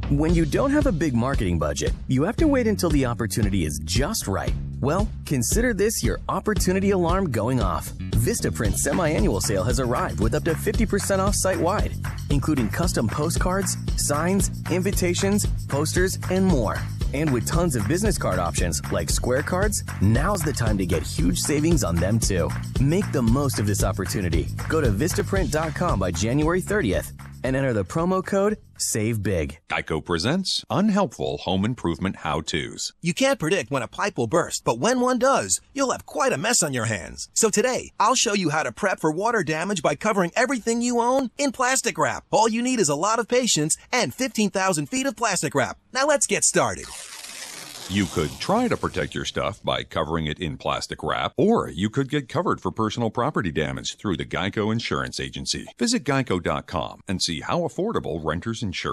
When you don't have a big marketing budget, you have to wait until the opportunity is just right. Well, consider this your opportunity alarm going off. Vistaprint semi-annual sale has arrived with up to 50% off site-wide, including custom postcards, signs, invitations, posters, and more. And with tons of business card options like Square cards, now's the time to get huge savings on them too. Make the most of this opportunity. Go to Vistaprint.com by January 30th and enter the promo code SAVEBIG. Geico presents Unhelpful Home Improvement How-Tos. You can't predict when a pipe will burst, but when one does, you'll have quite a mess on your hands. So today, I'll show you how to prep for water damage by covering everything you own in plastic wrap. All you need is a lot of patience and 15,000 feet of plastic wrap. Now let's get started. You could try to protect your stuff by covering it in plastic wrap, or you could get covered for personal property damage through the Geico Insurance Agency. Visit geico.com and see how affordable renters insurance.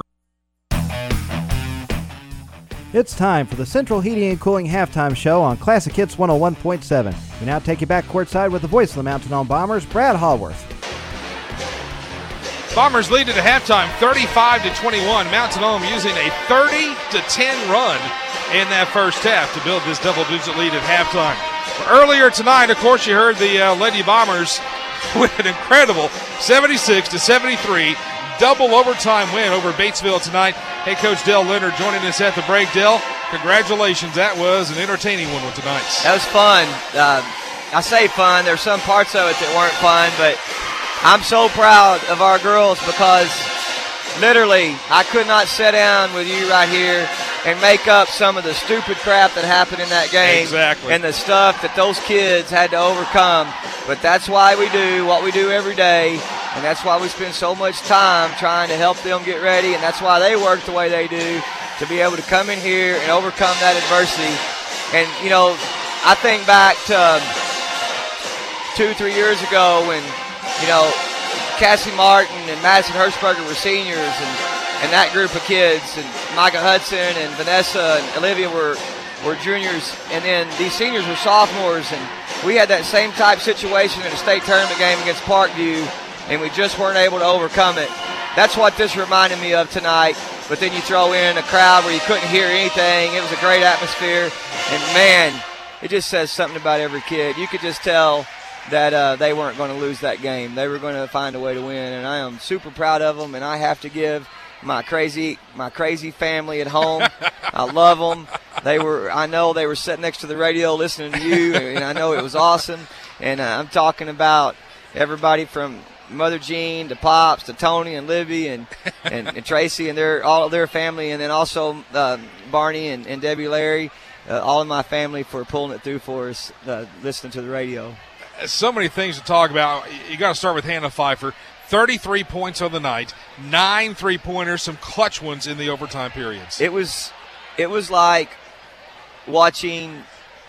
It's time for the Central Heating and Cooling Halftime Show on Classic Hits 101.7. We now take you back courtside with the voice of the Mountain Home Bombers, Brad Hallworth. Bombers lead at halftime, 35-21. Mountain Home using a 30-10 run in that first half to build this double-digit lead at halftime. Earlier tonight, of course, you heard the Lady Bombers with an incredible 76-73 double overtime win over Batesville tonight. Head coach Dell Leonard joining us at the break. Dell, congratulations. That was an entertaining one with tonight. That was fun. I say fun. There's some parts of it that weren't fun, but I'm so proud of our girls because literally I could not sit down with you right here and make up some of the stupid crap that happened in that game. Exactly. And the stuff that those kids had to overcome. But that's why we do what we do every day, and that's why we spend so much time trying to help them get ready, and that's why they work the way they do, to be able to come in here and overcome that adversity. And, you know, I think back to 2-3 years ago when, you know, Cassie Martin and Madison Hirschberger were seniors, and that group of kids, and Micah Hudson and Vanessa and Olivia were juniors, and then these seniors were sophomores, and we had that same type situation in a state tournament game against Parkview, and we just weren't able to overcome it. That's what this reminded me of tonight, but then you throw in a crowd where you couldn't hear anything. It was a great atmosphere, and man, it just says something about every kid. You could just tell that they weren't going to lose that game. They were going to find a way to win, and I am super proud of them, and I have to give my crazy family at home. I love them. I know they were sitting next to the radio listening to you, and I know it was awesome. And I'm talking about everybody from Mother Jean to Pops to Tony and Libby and Tracy and all of their family, and then also Barney and Debbie Larry, all of my family for pulling it through for us, listening to the radio. So many things to talk about. You got to start with Hannah Pfeiffer. 33 points on the night, 9 3-pointers, some clutch ones in the overtime periods. It was like watching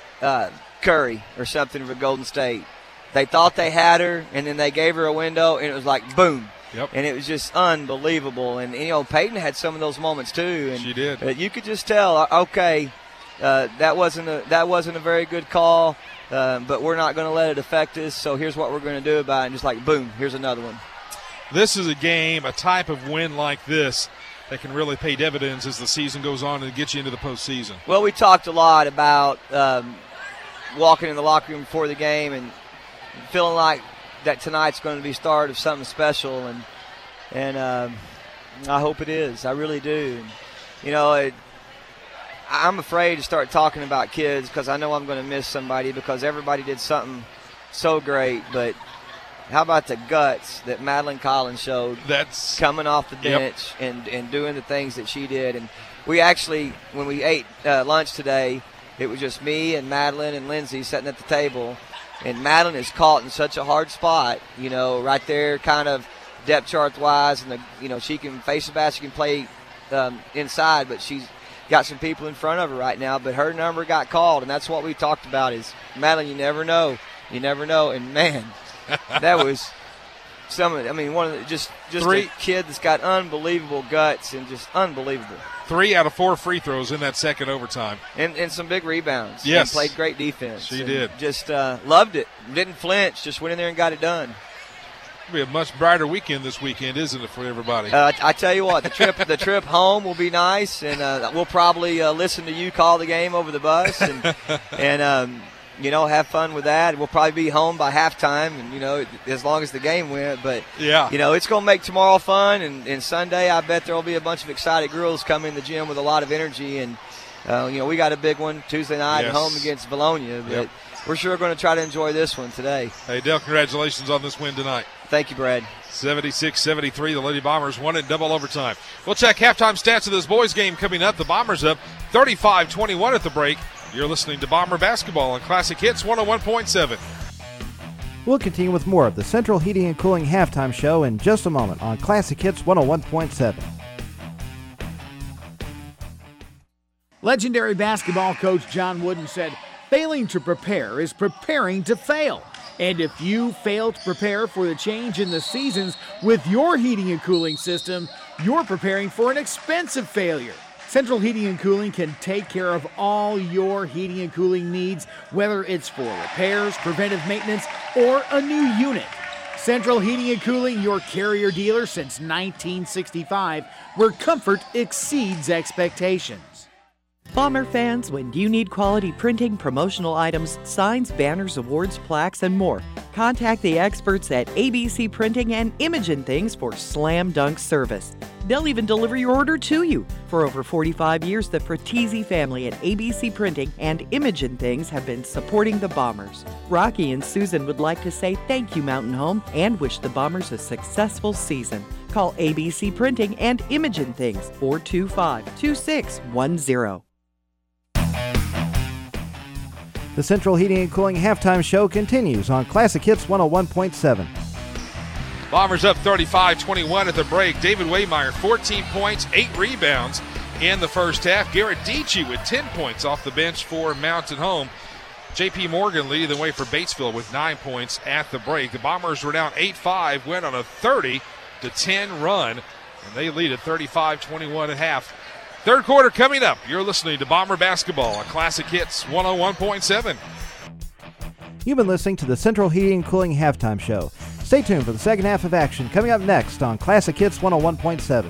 Curry or something for Golden State. They thought they had her, and then they gave her a window, and it was like boom. Yep. And it was just unbelievable. And you know, Peyton had some of those moments too. And she did. You could just tell, okay, that wasn't a very good call, but we're not going to let it affect us. So here's what we're going to do about it. And just like boom, here's another one. This is a game, a type of win like this that can really pay dividends as the season goes on and get you into the postseason. Well, we talked a lot about walking in the locker room before the game and feeling like that tonight's going to be start of something special, and I hope it is. I really do. And, you know, I'm afraid to start talking about kids because I know I'm going to miss somebody because everybody did something so great, but how about the guts that Madeline Collins showed? That's coming off the bench and doing the things that she did. And we actually, when we ate lunch today, it was just me and Madeline and Lindsay sitting at the table. And Madeline is caught in such a hard spot, you know, right there kind of depth chart-wise. And, she can face the basket, she can play inside, but she's got some people in front of her right now. But her number got called, and that's what we talked about is, Madeline, you never know. You never know. And, man, that was one of the, just a kid that's got unbelievable guts and just unbelievable. 3 out of 4 free throws in that second overtime. And some big rebounds. Yes. And played great defense. She did. Just loved it. Didn't flinch. Just went in there and got it done. It'll be a much brighter weekend this weekend, isn't it, for everybody? I tell you what, the trip home will be nice, and we'll probably listen to you call the game over the bus, and have fun with that. We'll probably be home by halftime, and as long as the game went. But yeah, it's going to make tomorrow fun, and Sunday I bet there will be a bunch of excited girls coming in the gym with a lot of energy, and we got a big one Tuesday night at home against Bologna, but we're sure going to try to enjoy this one today. Hey, Dale, congratulations on this win tonight. Thank you, Brad. 76-73, the Lady Bombers won in double overtime. We'll check halftime stats of this boys game coming up. The Bombers up 35-21 at the break. You're listening to Bomber Basketball on Classic Hits 101.7. We'll continue with more of the Central Heating and Cooling Halftime Show in just a moment on Classic Hits 101.7. Legendary basketball coach John Wooden said, "Failing to prepare is preparing to fail." And if you fail to prepare for the change in the seasons with your heating and cooling system, you're preparing for an expensive failure. Central Heating and Cooling can take care of all your heating and cooling needs, whether it's for repairs, preventive maintenance, or a new unit. Central Heating and Cooling, your carrier dealer since 1965, where comfort exceeds expectations. Bomber fans, when you need quality printing, promotional items, signs, banners, awards, plaques, and more, contact the experts at ABC Printing and Imaging Things for slam dunk service. They'll even deliver your order to you. For over 45 years, the Fratesi family at ABC Printing and Imaging Things have been supporting the Bombers. Rocky and Susan would like to say thank you, Mountain Home, and wish the Bombers a successful season. Call ABC Printing and Imaging Things, 425-2610. The Central Heating and Cooling Halftime Show continues on Classic Hits 101.7. Bombers up 35-21 at the break. David Waymeyer, 14 points, 8 rebounds in the first half. Garrett Dietschy with 10 points off the bench for Mountain Home. J.P. Morgan leading the way for Batesville with 9 points at the break. The Bombers were down 8-5, went on a 30-10 run, and they lead at 35-21 at half. Third quarter coming up. You're listening to Bomber Basketball on Classic Hits 101.7. You've been listening to the Central Heating and Cooling Halftime Show. Stay tuned for the second half of action coming up next on Classic Hits 101.7.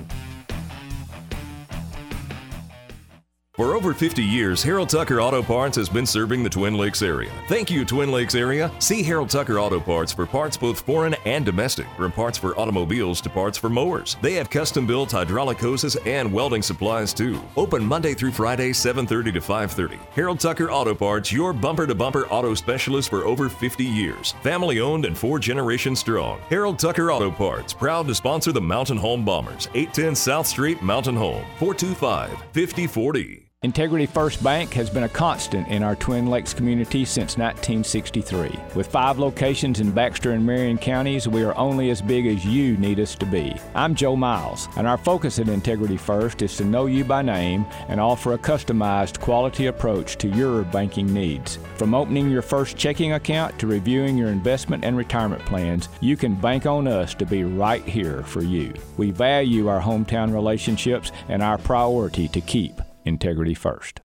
For over 50 years, Harold Tucker Auto Parts has been serving the Twin Lakes area. Thank you, Twin Lakes area. See Harold Tucker Auto Parts for parts both foreign and domestic, from parts for automobiles to parts for mowers. They have custom-built hydraulic hoses and welding supplies, too. Open Monday through Friday, 7:30 to 5:30. Harold Tucker Auto Parts, your bumper-to-bumper auto specialist for over 50 years. Family-owned and 4 generations strong. Harold Tucker Auto Parts, proud to sponsor the Mountain Home Bombers. 810 South Street, Mountain Home, 425-5040. Integrity First Bank has been a constant in our Twin Lakes community since 1963. With 5 locations in Baxter and Marion counties, we are only as big as you need us to be. I'm Joe Miles, and our focus at Integrity First is to know you by name and offer a customized quality approach to your banking needs. From opening your first checking account to reviewing your investment and retirement plans, you can bank on us to be right here for you. We value our hometown relationships and our priority to keep Integrity First.